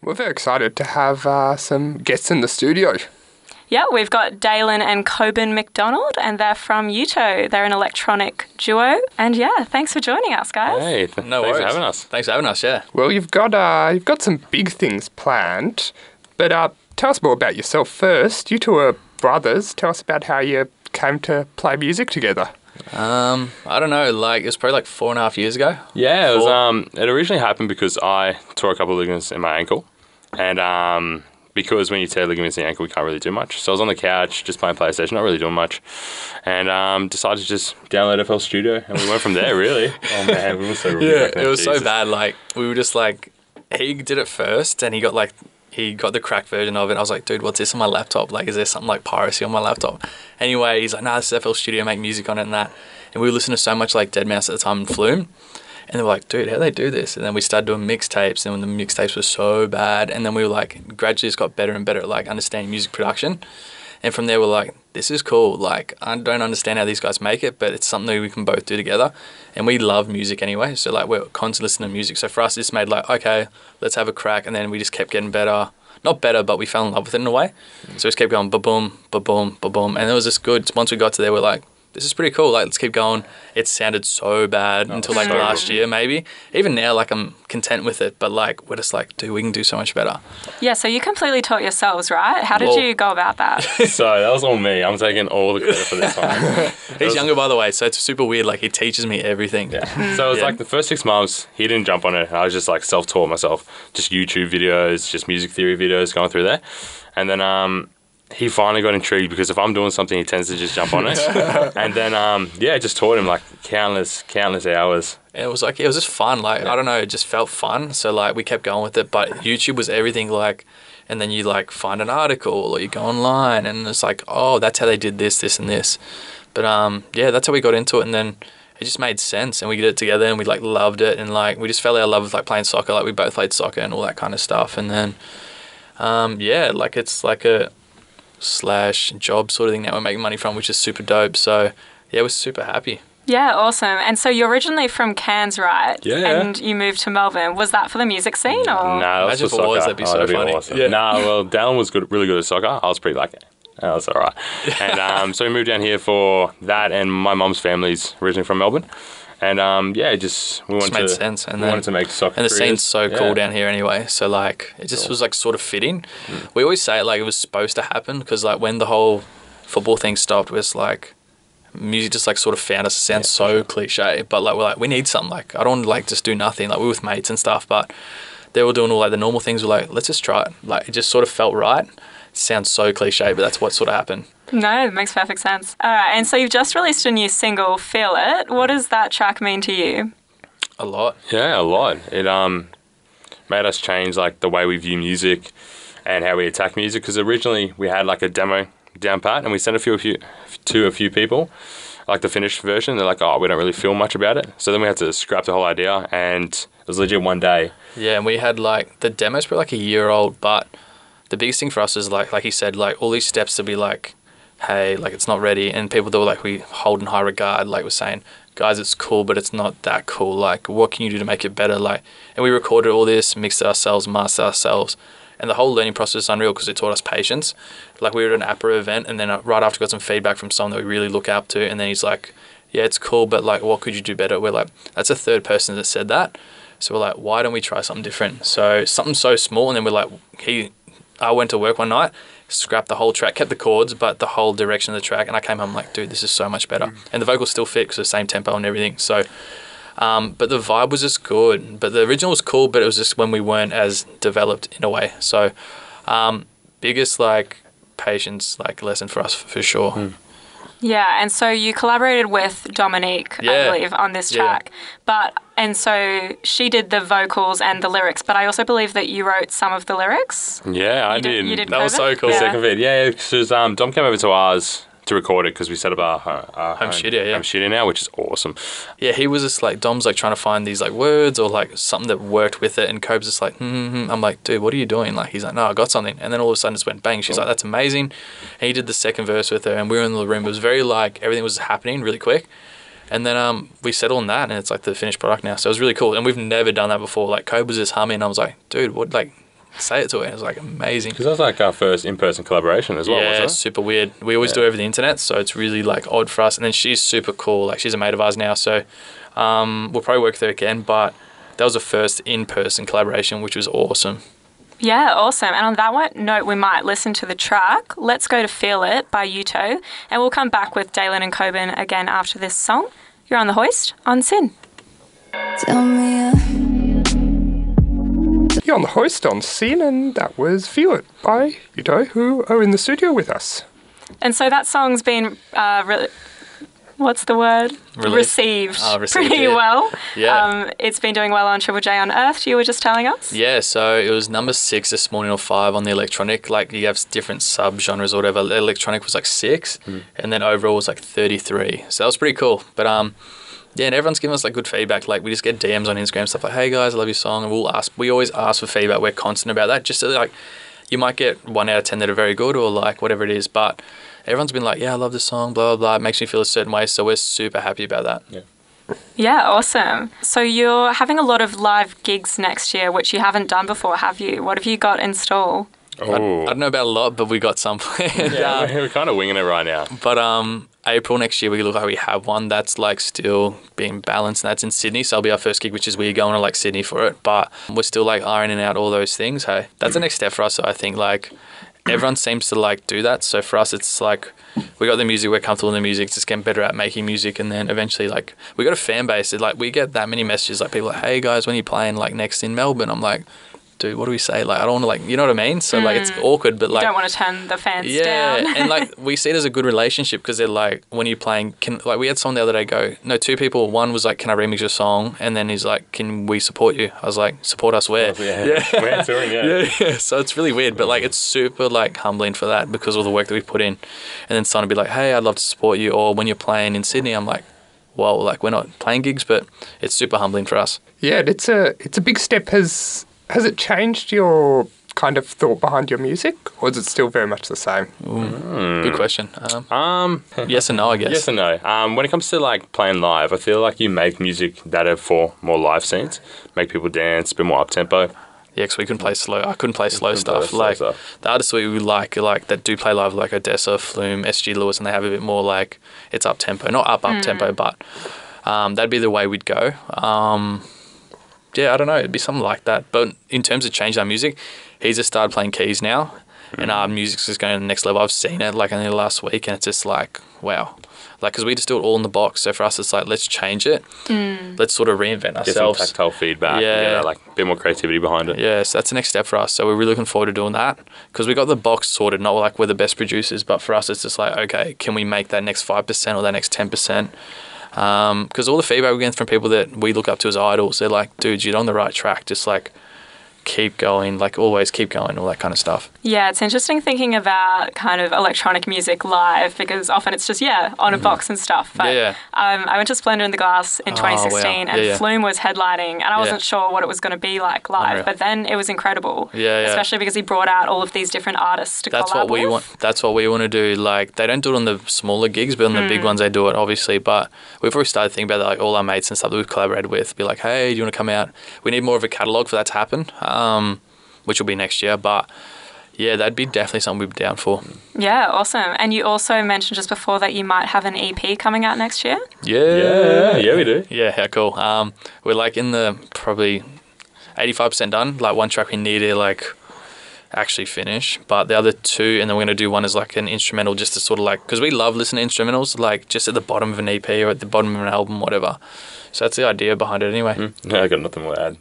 We're very excited to have some guests in the studio. Yeah, we've got Dalen and Coben McDonald, and they're from Uto. They're an electronic duo. And yeah, thanks for joining us, guys. Hey, No thanks worries. for having us. Thanks for having us, yeah. Well, you've got some big things planned, but tell us more about yourself first. You two are brothers. Tell us about how you came to play music together. I don't know, it was probably 4.5 years ago. Yeah, it was. It originally happened because I tore a couple of ligaments in my ankle, and because when you tear ligaments in the ankle, you can't really do much. So I was on the couch just playing PlayStation, not really doing much, and decided to just download FL Studio, and we went from there. Really. Oh man, we were so Yeah, it was so bad. We were just he did it first, and he got the cracked version of it. I was like, dude, what's this on my laptop? Is there something like piracy on my laptop? Anyway, he's like, nah, this is FL Studio, make music on it and that. And we were listening to so much Deadmau5 at the time and Flume. And they were like, dude, how do they do this? And then we started doing mixtapes, and when the mixtapes were so bad, and then we were gradually just got better and better at understanding music production. And from there, we're like, this is cool. I don't understand how these guys make it, but it's something we can both do together. And we love music anyway, so we're constantly listening to music. So for us, it's made okay, let's have a crack. And then we just kept getting better. Not better, but we fell in love with it in a way. So we just kept going, ba-boom, ba-boom, ba-boom. And it was just good. Once we got to there, we're like, this is pretty cool. Let's keep going. It sounded so bad until last year, maybe. Even now, I'm content with it, but we're just dude, we can do so much better. Yeah, so you completely taught yourselves, right? How did you go about that? So that was all me. I'm taking all the credit for this one. He's younger, by the way, so it's super weird. He teaches me everything. Yeah. So it was the first 6 months, he didn't jump on it. I was just self-taught myself. Just YouTube videos, just music theory videos, going through there. And then he finally got intrigued because if I'm doing something, he tends to just jump on it. And then, just taught him countless hours. And it was it was just fun. I don't know, it just felt fun. So we kept going with it. But YouTube was everything and then you find an article or you go online and it's oh, that's how they did this, this and this. But that's how we got into it. And then it just made sense and we did it together and we loved it. And we just fell out of love with playing soccer. We both played soccer and all that kind of stuff. And then, it's a / job sort of thing that we're making money from, which is super dope. So yeah, we're super happy. Yeah, awesome. And so you're originally from Cairns, right? Yeah. And you moved to Melbourne. Was that for the music scene or? No, imagine if it was, that'd be so funny. Awesome. Yeah. No, well, Dalen was really good at soccer. I was pretty lucky. That was all right. And so we moved down here for that, and my mum's family's originally from Melbourne. And it just made sense. And we wanted to make soccer. And the careers. scene's so cool down here anyway. So it just was sort of fitting. We always say it it was supposed to happen because when the whole football thing stopped, it was music just sort of found us. It sounds so cliche, but we're we need something. I don't want to just do nothing. We were with mates and stuff, but they were doing all the normal things. We're let's just try it. It just sort of felt right. It sounds so cliche, but that's what sort of happened. No, it makes perfect sense. All right, and so you've just released a new single, Feel It. What does that track mean to you? A lot. Yeah, a lot. It made us change the way we view music and how we attack music, because originally we had a demo down pat and we sent to a few people, the finished version. They're oh, we don't really feel much about it. So then we had to scrap the whole idea, and it was legit one day. Yeah, and we had the demo's probably a year old, but the biggest thing for us is like he said, all these steps to be hey, it's not ready, and people that were we hold in high regard, we're saying, guys, it's cool, but it's not that cool. What can you do to make it better? And we recorded all this, mixed it ourselves, mastered ourselves, and the whole learning process is unreal because it taught us patience. We were at an APRA event, and then right after got some feedback from someone that we really look up to, and then he's yeah, it's cool, but what could you do better? We're that's a third person that said that. So we're why don't we try something different? So something so small, and then we're I went to work one night, scrapped the whole track, kept the chords, but the whole direction of the track, and I came home dude, this is so much better. And the vocals still fit because the same tempo and everything. So, but the vibe was just good. But the original was cool, but it was just when we weren't as developed in a way. So, biggest patience lesson for us for sure. Yeah, and so you collaborated with Dominique, I believe, on this track. And so she did the vocals and the lyrics, but I also believe that you wrote some of the lyrics. Yeah, I did. You did that was so cool. The second vid, yeah, because Dom came over to ours to record it because we set up our home studio now, which is awesome. Yeah, he was just Dom's trying to find these words or something that worked with it, and Cobe's just I'm dude, what are you doing? He's no, I got something, and then all of a sudden it just went bang. She's that's amazing, and he did the second verse with her, and we were in the room. It was very everything was happening really quick, and then we settled on that, and it's the finished product now. So it was really cool, and we've never done that before. Kobe was just humming, and I was dude, what say it to her. It was like amazing. Because that was like our first in-person collaboration as well, Yeah, wasn't it's it? super weird. We always do it over the internet, so it's really like odd for us. And then she's super cool. Like she's a mate of ours now, so we'll probably work with her again. But that was the first in-person collaboration, which was awesome. Yeah, awesome. And on that note, we might listen to the track Let's Go to Feel It by Yuto, and we'll come back with Dalen and Coben again after this song. You're on The Hoist on SYN. Tell me You're on The Hoist on SYN, and that was Feel It by Yuto, who are in the studio with us. And so that song's been, what's the word? Received pretty yeah. well. Yeah. It's been doing well on Triple J Unearthed, you were just telling us? Yeah, so it was number 6 this morning or 5 on the electronic. Like you have different sub-genres or whatever. The electronic was like 6 and then overall was like 33. So that was pretty cool. But yeah, and everyone's giving us like good feedback. Like we just get DMs on Instagram, stuff like, hey guys, I love your song. And we always ask for feedback. We're constant about that. Just so like you might get 1 out of 10 that are very good or like whatever it is. But everyone's been like, yeah, I love this song, blah, blah, blah. It makes me feel a certain way. So we're super happy about that. Yeah. Yeah, awesome. So you're having a lot of live gigs next year, which you haven't done before, have you? What have you got in store? I don't know about a lot, but we got some planned. Yeah, we're kind of winging it right now. But April next year, we look like we have one that's like still being balanced, and that's in Sydney. So it'll be our first gig, which is we're going to like Sydney for it. But we're still like ironing out all those things. Hey, that's the next step for us. So I think like everyone seems to like do that. So for us, it's like we got the music, we're comfortable in the music, just getting better at making music, and then eventually like we got a fan base. Like we get that many messages, like people like, hey guys, when are you playing like next in Melbourne? I'm like, dude, what do we say? Like, I don't want to, like, you know what I mean? So, like, it's awkward, but, like... You don't want to turn the fans down. Yeah, and, like, we see it as a good relationship because they're, like, when you're playing... Like, we had someone the other day go... No, 2 people. One was, like, can I remix your song? And then he's like, can we support you? I was like, support us where? Yeah. We're touring, yeah. So, it's really weird. But, like, it's super, like, humbling for that because of all the work that we put in. And then someone would be like, hey, I'd love to support you. Or when you're playing in Sydney, I'm like, well, like, we're not playing gigs, but it's super humbling for us. Yeah, it's a big step. Has it changed your kind of thought behind your music, or is it still very much the same? Good question. Yes and no, I guess. Yes and no. When it comes to like playing live, I feel like you make music that are for more live scenes, make people dance, a bit more up tempo. Yeah, because we couldn't play slow. I couldn't play slow stuff. Slow like stuff. the artists we like that do play live, like Odessa, Flume, SG Lewis, and they have a bit more like it's up tempo, not up tempo, but that'd be the way we'd go. Yeah, I don't know. It'd be something like that. But in terms of changing our music, he's just started playing keys now, and our music's just going to the next level. I've seen it like only last week, and it's just like, wow. Like, because we just do it all in the box. So for us, it's like, let's change it. Let's sort of reinvent ourselves. Get some tactile feedback. Yeah. Get that, like, a bit more creativity behind it. Yeah, so that's the next step for us. So we're really looking forward to doing that because we got the box sorted, not like we're the best producers, but for us, it's just like, okay, can we make that next 5% or that next 10%? Because all the feedback we're getting from people that we look up to as idols, they're like, dude, you're on the right track. Just like keep going, like always keep going, all that kind of stuff. Yeah, it's interesting thinking about kind of electronic music live because often it's just, on a box and stuff. But I went to Splendour in the Glass in 2016 and Flume was headlining and I wasn't sure what it was going to be like live, Unreal. But then it was incredible. Yeah. Especially because he brought out all of these different artists to collab with. That's what we want to do. Like, they don't do it on the smaller gigs, but on the big ones they do it, obviously. But we've already started thinking about that, like all our mates and stuff that we've collaborated with, be like, hey, do you want to come out? We need more of a catalogue for that to happen. Which will be next year, but yeah, that'd be definitely something we'd be down for. Yeah, awesome. And you also mentioned just before that you might have an EP coming out next year? Yeah, we do. Yeah, cool. We're like in the probably 85% done. Like one track we need to like actually finish, but the other 2, and then we're going to do one as like an instrumental just to sort of like, because we love listening to instrumentals, like just at the bottom of an EP or at the bottom of an album, whatever. So that's the idea behind it anyway. No, I got nothing more to add.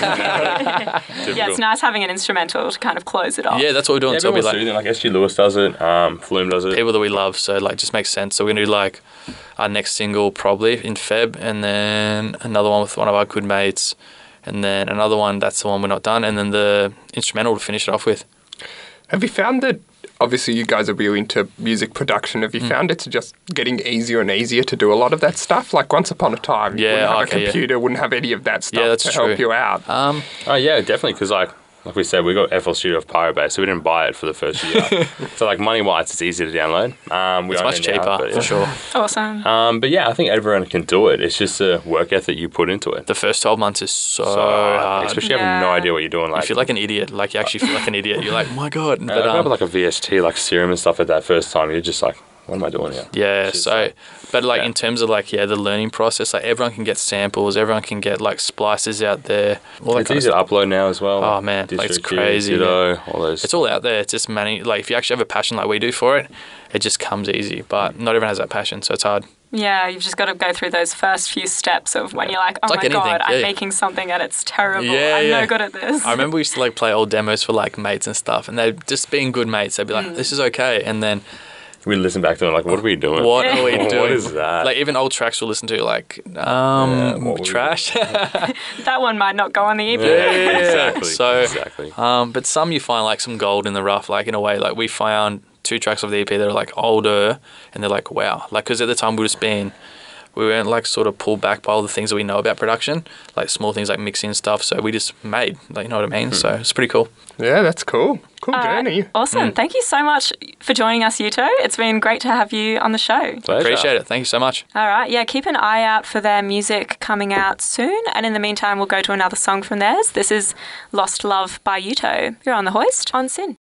Yeah, it's nice having an instrumental to kind to close it off. Yeah, that's what we're doing. Yeah, so we're like soothing. Like SG Lewis does it, Flume does it. people that we love, so like just makes sense. So we're gonna do like our next single probably in Feb, and then another one with one of our good mates, and then another one, that's the one we're not done, and then the instrumental to finish it off with. Have you found that, obviously you guys are really into music production, have you found it's just getting easier and easier to do a lot of that stuff? Like once upon a time, you wouldn't have a computer, wouldn't have any of that stuff that's to true. help you out. Oh yeah, definitely, because like like we said, we got FL Studio of Pirate Bay, so we didn't buy it for the first year. So like money-wise, it's easy to download. It's much cheaper, for sure. Awesome. But yeah, I think everyone can do it. It's just the work ethic you put into it. The first 12 months is so hard. Especially if you have no idea what you're doing. Like, you feel like an idiot. Like, you actually feel like an idiot. You're like, oh my God. But, I remember like a VST, like Serum and stuff at that first time. You're just like, what am I doing here? Yeah, but like in terms of like, the learning process, like everyone can get samples, everyone can get like splices out there. It's easy to upload now as well. Oh man, like, it's crazy. Ditto, all those. It's all out there. It's just like if you actually have a passion like we do for it, it just comes easy. But not everyone has that passion, so it's hard. Yeah, you've just got to go through those first few steps of when you're like, oh my God, I'm making something and it's terrible. I'm no good at this. I remember we used to like play old demos for like mates and stuff, and they'd just being good mates, they'd be like, this is okay. And then we listen back to it like, what are we doing? What are we doing? What is that? Like even old tracks we'll listen to like, trash. That one might not go on the EP. Yeah, exactly. So, but some you find like some gold in the rough, like in a way, like we found 2 tracks of the EP that are like older and they're like, wow. Like, because at the time we weren't like sort of pulled back by all the things that we know about production, like small things like mixing and stuff. So we just made, like, you know what I mean? So it's pretty cool. Yeah, that's cool. Cool journey. Awesome. Thank you so much for joining us, Yuto. It's been great to have you on the show. Pleasure. Appreciate it. Thank you so much. All right. Yeah, keep an eye out for their music coming out soon. And in the meantime, we'll go to another song from theirs. This is Lost Love by Yuto. You're on The Hoist on SYN.